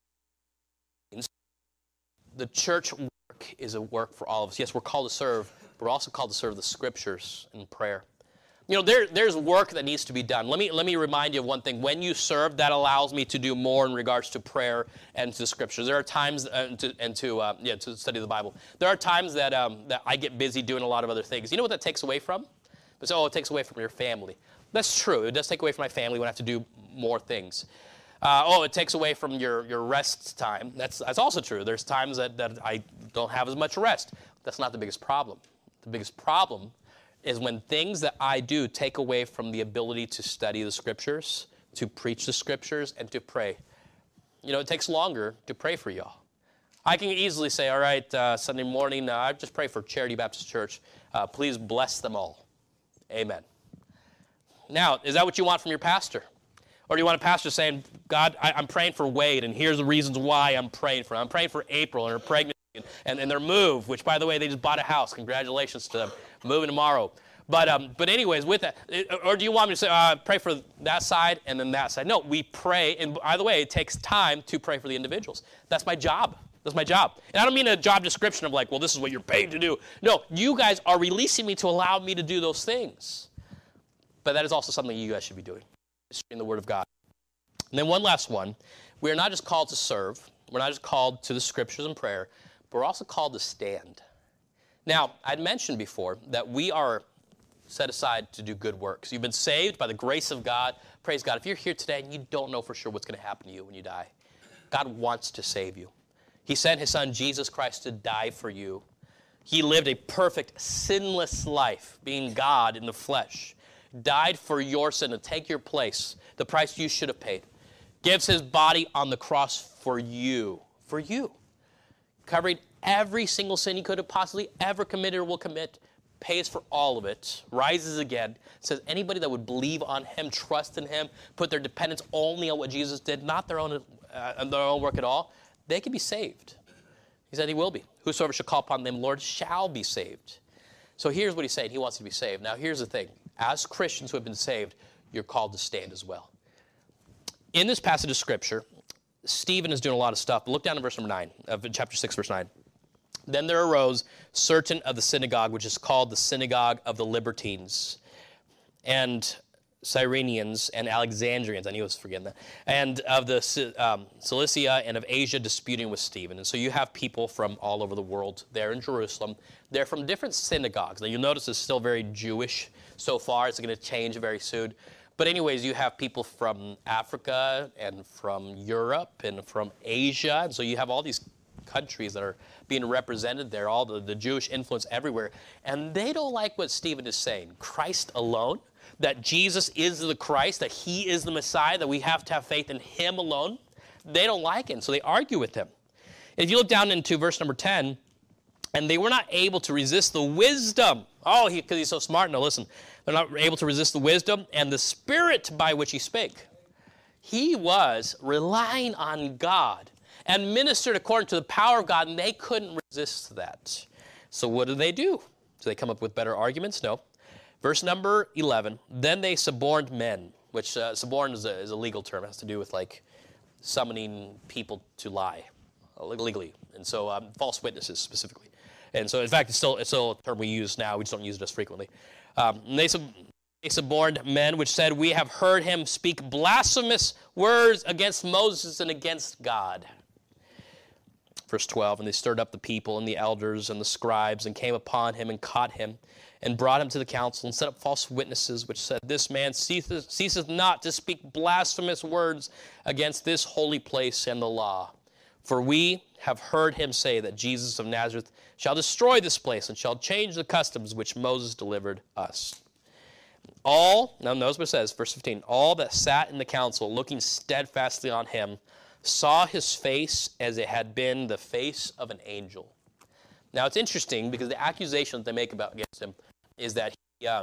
The church work is a work for all of us. Yes, we're called to serve, but we're also called to serve the scriptures and prayer. You know, there's work that needs to be done. Let me remind you of one thing. When you serve, that allows me to do more in regards to prayer and to the scriptures. There are times to study the Bible. There are times that I get busy doing a lot of other things. You know what that takes away from? It takes away from your family. That's true. It does take away from my family when I have to do more things. It takes away from your rest time. That's also true. There's times that I don't have as much rest. That's not the biggest problem. The biggest problem is when things that I do take away from the ability to study the scriptures, to preach the scriptures, and to pray. You know, it takes longer to pray for y'all. I can easily say, all right, Sunday morning, I just pray for Charity Baptist Church. Please bless them all. Amen. Now, is that what you want from your pastor? Or do you want a pastor saying, God, I'm praying for Wade, and here's the reasons why I'm praying for him. I'm praying for April and her pregnancy and their move, which, by the way, they just bought a house. Congratulations to them. Moving tomorrow. But anyways, with that, or do you want me to say, pray for that side and then that side? No, we pray, and by the way, it takes time to pray for the individuals. That's my job. That's my job. And I don't mean a job description of like, well, this is what you're paid to do. No, you guys are releasing me to allow me to do those things. But that is also something you guys should be doing, in the Word of God. And then one last one. We are not just called to serve. We're not just called to the scriptures and prayer, but we're also called to stand. Now, I'd mentioned before that we are set aside to do good works. You've been saved by the grace of God. Praise God. If you're here today and you don't know for sure what's going to happen to you when you die, God wants to save you. He sent His Son, Jesus Christ, to die for you. He lived a perfect, sinless life, being God in the flesh. Died for your sin to take your place, the price you should have paid. Gives His body on the cross for you. For you. Covering every single sin you could have possibly ever committed or will commit. Pays for all of it. Rises again. Says anybody that would believe on Him, trust in Him, put their dependence only on what Jesus did, not their own work at all, they can be saved. He said he will be. Whosoever shall call upon the name of the Lord shall be saved. So here's what he's saying. He wants you to be saved. Now here's the thing. As Christians who have been saved, you're called to stand as well. In this passage of Scripture, Stephen is doing a lot of stuff. Look down at verse number 9 of chapter 6, verse 9. Then there arose certain of the synagogue, which is called the synagogue of the Libertines, and Cyrenians and Alexandrians, I knew I was forgetting that, and of the Cilicia and of Asia disputing with Stephen. And so you have people from all over the world there in Jerusalem. They're from different synagogues. Now you'll notice it's still very Jewish so far. It's going to change very soon. But anyways, you have people from Africa and from Europe and from Asia. And so you have all these countries that are being represented there, all the Jewish influence everywhere. And they don't like what Stephen is saying. Christ alone, that Jesus is the Christ, that he is the Messiah, that we have to have faith in him alone. They don't like it, so they argue with him. If you look down into verse number 10, and they were not able to resist the wisdom. Oh, because he's so smart. No, listen. They're not able to resist the wisdom and the spirit by which he spake. He was relying on God and ministered according to the power of God, and they couldn't resist that. So what do? Do they come up with better arguments? No. Verse number 11, then they suborned men, which suborn is a legal term. It has to do with like summoning people to lie legally. And so false witnesses specifically. And so in fact, it's still a term we use now. We just don't use it as frequently. They suborned men, which said, we have heard him speak blasphemous words against Moses and against God. Verse 12, and they stirred up the people and the elders and the scribes and came upon him and caught him and brought him to the council and set up false witnesses, which said, this man ceaseth not to speak blasphemous words against this holy place and the law. For we have heard him say that Jesus of Nazareth shall destroy this place and shall change the customs which Moses delivered us. Now notice what it says, verse 15, all that sat in the council looking steadfastly on him saw his face as it had been the face of an angel. Now it's interesting because the accusation that they make against him is that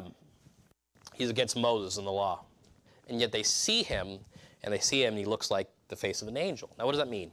he's against Moses and the law. And yet they see him and he looks like the face of an angel. Now what does that mean?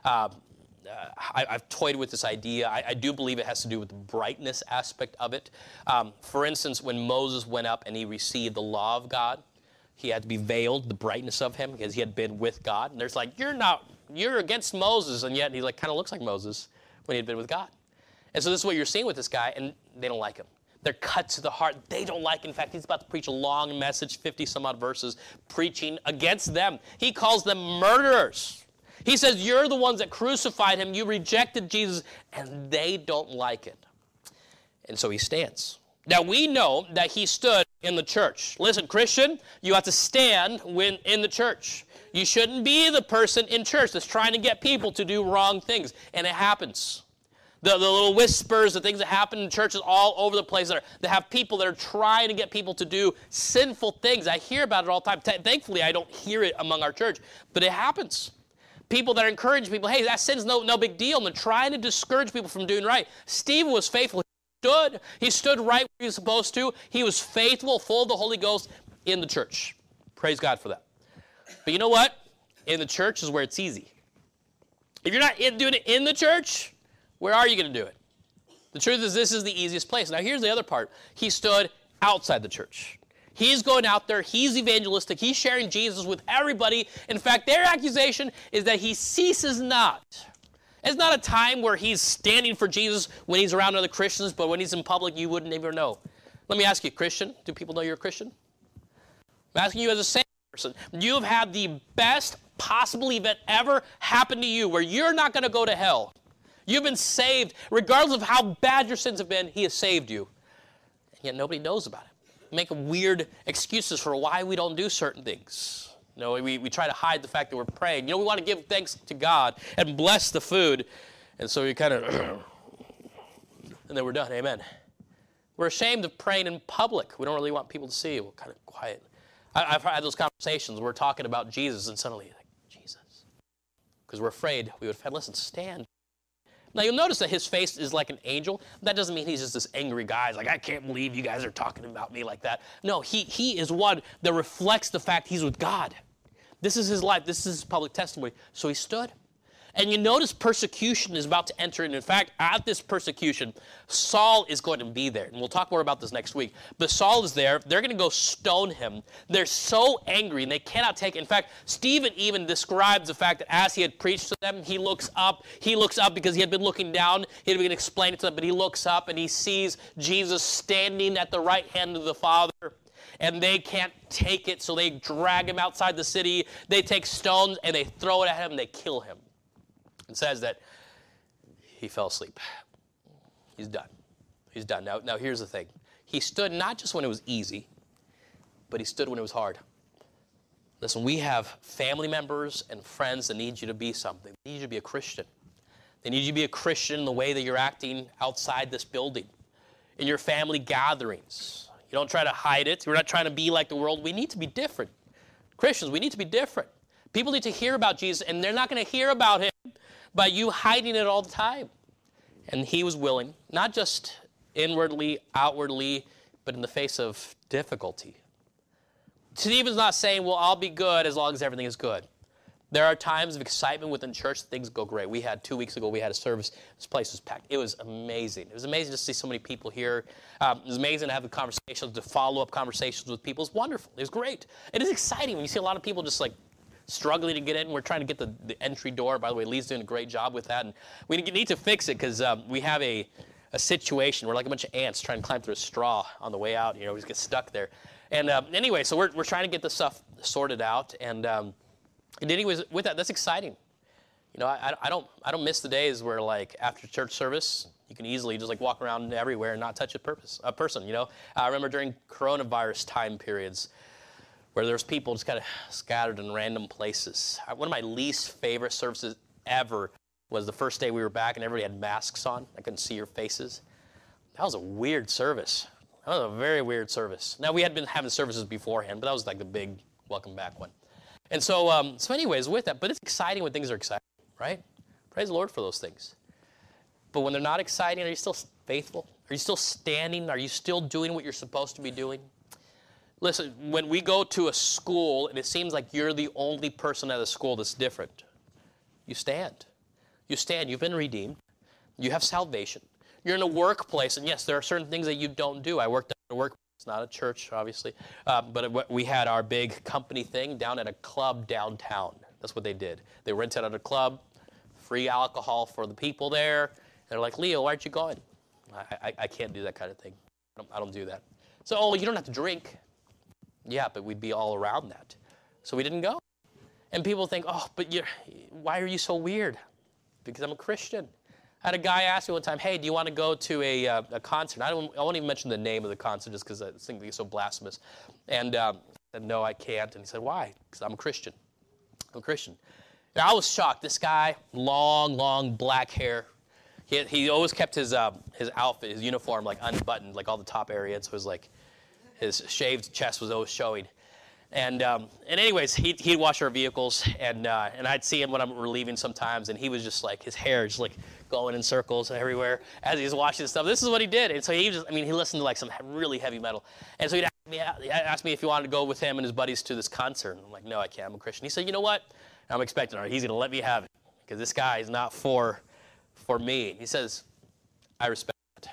I've toyed with this idea. I do believe it has to do with the brightness aspect of it. For instance, when Moses went up and he received the law of God, he had to be veiled, the brightness of him, because he had been with God. And there's like, you're against Moses, and yet he like kind of looks like Moses when he had been with God. And so this is what you're seeing with this guy, and they don't like him. They're cut to the heart. They don't like him. In fact, he's about to preach a long message, 50-some-odd verses, preaching against them. He calls them murderers. He says, you're the ones that crucified him. You rejected Jesus, and they don't like it. And so he stands. Now, we know that he stood in the church. Listen, Christian, you have to stand when in the church. You shouldn't be the person in church that's trying to get people to do wrong things, and it happens. The little whispers, the things that happen in churches all over the place that have people that are trying to get people to do sinful things. I hear about it all the time. Thankfully, I don't hear it among our church, but it happens. People that encourage people, hey, that sin's no big deal, and they're trying to discourage people from doing right. Stephen was faithful. He stood right where he was supposed to. He was faithful, full of the Holy Ghost in the church. Praise God for that. But you know what? In the church is where it's easy. If you're not doing it in the church, where are you going to do it? The truth is, this is the easiest place. Now, here's the other part. He stood outside the church. He's going out there. He's evangelistic. He's sharing Jesus with everybody. In fact, their accusation is that he ceases not. It's not a time where he's standing for Jesus when he's around other Christians, but when he's in public, you wouldn't even know. Let me ask you, Christian, do people know you're a Christian? I'm asking you as a saved person. You have had the best possible event ever happen to you where you're not going to go to hell. You've been saved. Regardless of how bad your sins have been, he has saved you. And yet nobody knows about it. We make weird excuses for why we don't do certain things. You know, we try to hide the fact that we're praying. You know, we want to give thanks to God and bless the food. And so we kind of, and then we're done. Amen. We're ashamed of praying in public. We don't really want people to see. We're kind of quiet. I've had those conversations where we're talking about Jesus, and suddenly, like, Jesus. Because we're afraid we would offend. Listen, stand. Now, you'll notice that his face is like an angel. That doesn't mean he's just this angry guy. He's like, I can't believe you guys are talking about me like that. No, he is one that reflects the fact he's with God. This is his life. This is his public testimony. So he stood. And you notice persecution is about to enter in. In fact, at this persecution, Saul is going to be there. And we'll talk more about this next week. But Saul is there. They're going to go stone him. They're so angry, and they cannot take it. In fact, Stephen even describes the fact that as he had preached to them, he looks up. He looks up because he had been looking down. He had been explaining to them, but he looks up, and he sees Jesus standing at the right hand of the Father. And they can't take it, so they drag him outside the city. They take stones, and they throw it at him, and they kill him. It says that he fell asleep. He's done. He's done. Now here's the thing. He stood not just when it was easy, but he stood when it was hard. Listen, we have family members and friends that need you to be something. They need you to be a Christian. They need you to be a Christian in the way that you're acting outside this building, in your family gatherings. You don't try to hide it. We're not trying to be like the world. We need to be different. Christians, we need to be different. People need to hear about Jesus, and they're not going to hear about him by you hiding it all the time. And he was willing, not just inwardly, outwardly, but in the face of difficulty. Stephen's not saying, well, I'll be good as long as everything is good. There are times of excitement within church that things go great. 2 weeks ago, we had a service. This place was packed. It was amazing. It was amazing to see so many people here. It was amazing to have the conversations, to follow up conversations with people. It was wonderful. It was great. It is exciting when you see a lot of people just like struggling to get in. We're trying to get the entry door. By the way, Lee's doing a great job with that. And we need to fix it because we have a situation. We're like a bunch of ants trying to climb through a straw on the way out. We just get stuck there. And anyway, so we're trying to get this stuff sorted out. And anyways, with that, that's exciting. I don't miss the days where like after church service, you can easily just like walk around everywhere and not touch a person. I remember during coronavirus time periods, where there's people just kind of scattered in random places. One of my least favorite services ever was the first day we were back and everybody had masks on. I couldn't see your faces. That was a weird service. That was a very weird service. Now, we had been having services beforehand, but that was like the big welcome back one. And so anyways, with that, but it's exciting when things are exciting, right? Praise the Lord for those things. But when they're not exciting, are you still faithful? Are you still standing? Are you still doing what you're supposed to be doing? Listen, when we go to a school and it seems like you're the only person at the school that's different, you stand. You stand. You've been redeemed. You have salvation. You're in a workplace, and yes, there are certain things that you don't do. I worked at a workplace, not a church, obviously, but we had our big company thing down at a club downtown. That's what they did. They rented out a club, free alcohol for the people there. They're like, Leo, why aren't you going? I can't do that kind of thing. I don't do that. So, you don't have to drink. Yeah, but we'd be all around that. So we didn't go. And people think, but why are you so weird? Because I'm a Christian. I had a guy ask me one time, hey, do you want to go to a concert? I won't even mention the name of the concert just because I think it's so blasphemous. And I said, no, I can't. And he said, why? Because I'm a Christian. I'm a Christian. And I was shocked. This guy, long black hair. He always kept his outfit, his uniform, like unbuttoned, like all the top area. So it was like his shaved chest was always showing. And anyways, he'd wash our vehicles, and I'd see him when we're leaving sometimes, and he was just like, his hair just like going in circles everywhere as he was washing stuff. This is what he did. And so he listened to like some really heavy metal. And so he'd ask me if he wanted to go with him and his buddies to this concert. And I'm like, no, I can't. I'm a Christian. He said, you know what? I'm expecting it. He's going to let me have it because this guy is not for me. He says, I respect it.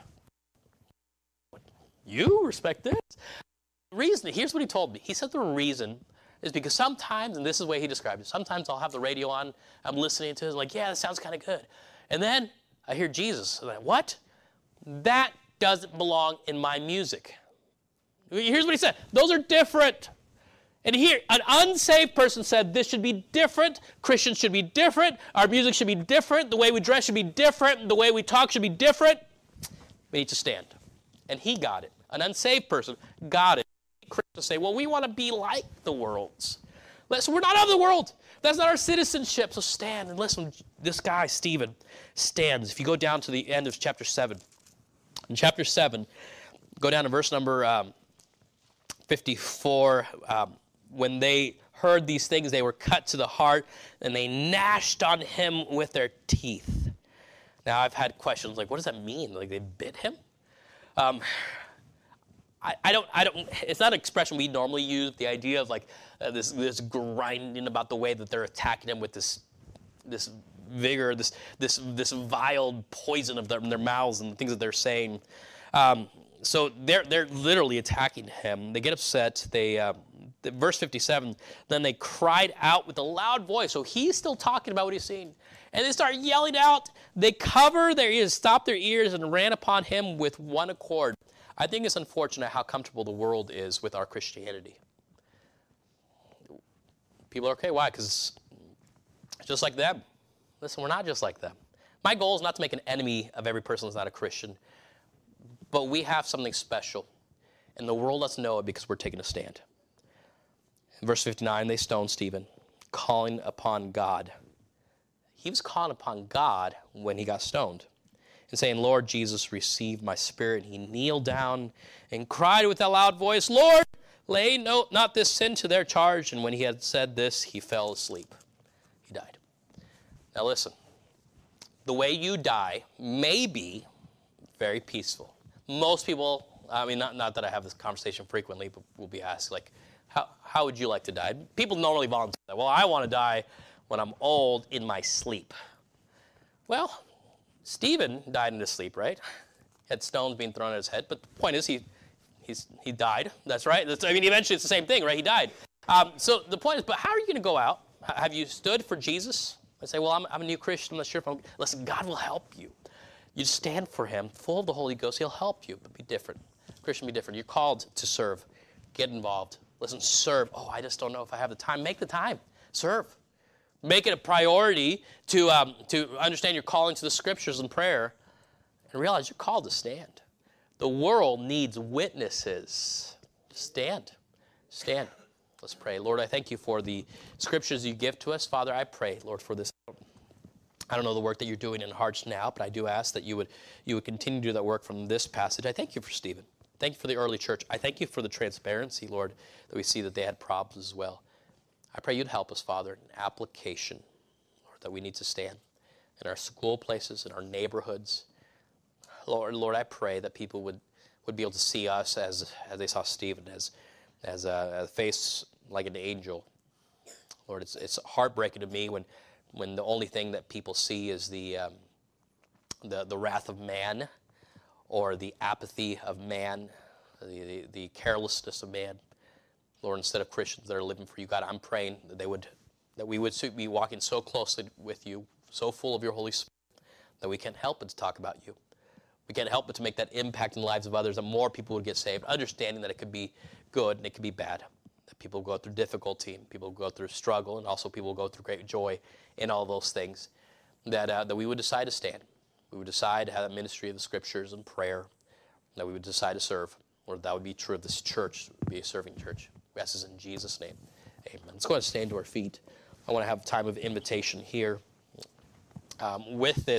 You respect this? The reason, here's what he told me. He said the reason is because sometimes, and this is the way he described it, sometimes I'll have the radio on, I'm listening to it, like, yeah, that sounds kind of good. And then I hear Jesus. And I'm like, what? That doesn't belong in my music. Here's what he said. Those are different. And here, an unsaved person said this should be different. Christians should be different. Our music should be different. The way we dress should be different. The way we talk should be different. We need to stand. And he got it. An unsaved person got it. Christians say, well, we want to be like the world's. Listen, we're not of the world. That's not our citizenship. So stand and listen. This guy, Stephen, stands. If you go down to the end of chapter 7. In chapter 7, go down to verse number 54. When they heard these things, they were cut to the heart, and they gnashed on him with their teeth. Now, I've had questions like, what does that mean? Like they bit him? I don't, it's not an expression we normally use, the idea of like this grinding about the way that they're attacking him with this vigor, this vile poison of their mouths and the things that they're saying. So they're literally attacking him. They get upset. Verse 57, then they cried out with a loud voice. So he's still talking about what he's seeing. And they start yelling out. They cover their ears, stopped their ears, and ran upon him with one accord. I think it's unfortunate how comfortable the world is with our Christianity. People are okay. Why? Because it's just like them. Listen, we're not just like them. My goal is not to make an enemy of every person that's not a Christian. But we have something special. And the world doesn't know it because we're taking a stand. In verse 59, they stoned Stephen, calling upon God. He was calling upon God when he got stoned and saying, Lord Jesus, receive my spirit. He kneeled down and cried with a loud voice, Lord, lay not this sin to their charge. And when he had said this, he fell asleep. He died. Now listen, the way you die may be very peaceful. Most people, I mean, not that I have this conversation frequently, but will be asked, like, how would you like to die? People normally volunteer that. Well, I want to die when I'm old in my sleep. Well, Stephen died in his sleep, right? He had stones being thrown at his head. But the point is, he died. That's right. Eventually it's the same thing, right? He died. So the point is, but how are you going to go out? Have you stood for Jesus? I say, well, I'm a new Christian. I'm not sure if I'm... Listen, God will help you. You stand for him, full of the Holy Ghost. He'll help you, but be different. Christian, be different. You're called to serve. Get involved. Listen, serve. Oh, I just don't know if I have the time. Make the time. Serve. Make it a priority to understand your calling to the Scriptures and prayer and realize you're called to stand. The world needs witnesses. Stand. Stand. Let's pray. Lord, I thank you for the Scriptures you give to us. Father, I pray, Lord, for this. I don't know the work that you're doing in hearts now, but I do ask that you would continue to do that work from this passage. I thank you for Stephen. Thank you for the early church. I thank you for the transparency, Lord, that we see that they had problems as well. I pray you'd help us, Father, in application, Lord, that we need to stand in our school places, in our neighborhoods. Lord, I pray that people would be able to see us as they saw Stephen, as a face like an angel. Lord, it's heartbreaking to me when the only thing that people see is the wrath of man, or the apathy of man, the carelessness of man. Lord, instead of Christians that are living for you, God, I'm praying that we would be walking so closely with you, so full of your Holy Spirit, that we can't help but to talk about you. We can't help but to make that impact in the lives of others, that more people would get saved, understanding that it could be good and it could be bad, that people go through difficulty and people go through struggle, and also people go through great joy in all those things, that we would decide to stand. We would decide to have a ministry of the Scriptures and prayer, that we would decide to serve, or that would be true of this church, be a serving church. We ask this in Jesus' name. Amen. Let's go ahead and stand to our feet. I want to have a time of invitation here. With this.